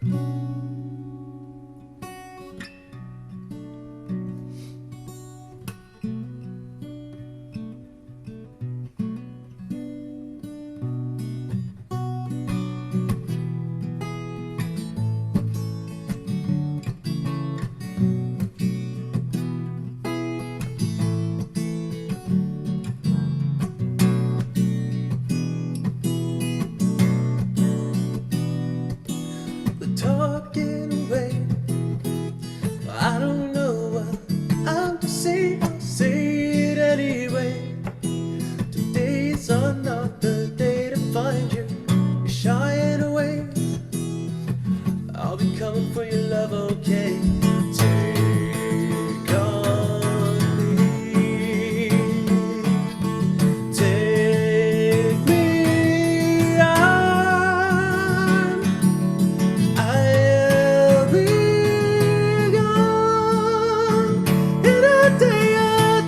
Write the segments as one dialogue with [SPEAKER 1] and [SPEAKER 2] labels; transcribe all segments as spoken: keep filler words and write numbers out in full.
[SPEAKER 1] Talking away, I don't know what I'm to say, I'll say it anyway. Today's another day to find you, you're shying away. I'll be coming for your love, okay? Take on me, take me on. I'll be gone in a day or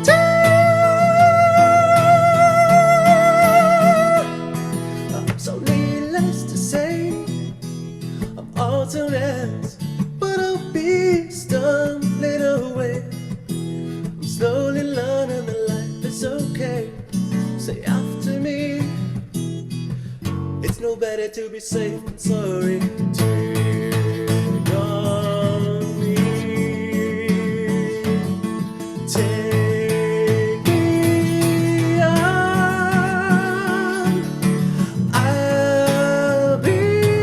[SPEAKER 1] two. So needless to say, I'm all too ends, but I'll be stumbling away. I'm slowly learning that life is okay. Say after me, it's no better to be safe than sorry. Take on me, take me on. I'll be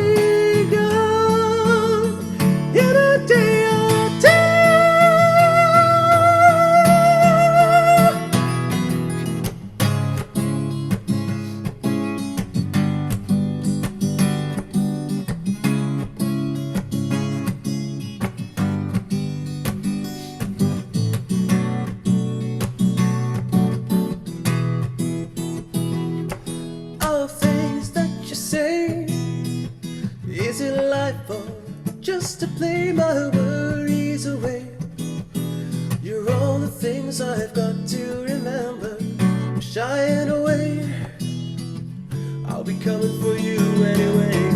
[SPEAKER 1] gone in a day or two. All things that you say, is it life or just to play my worries away? You're all the things I've got to remember. I'm shying away, I'll be coming for you anyway.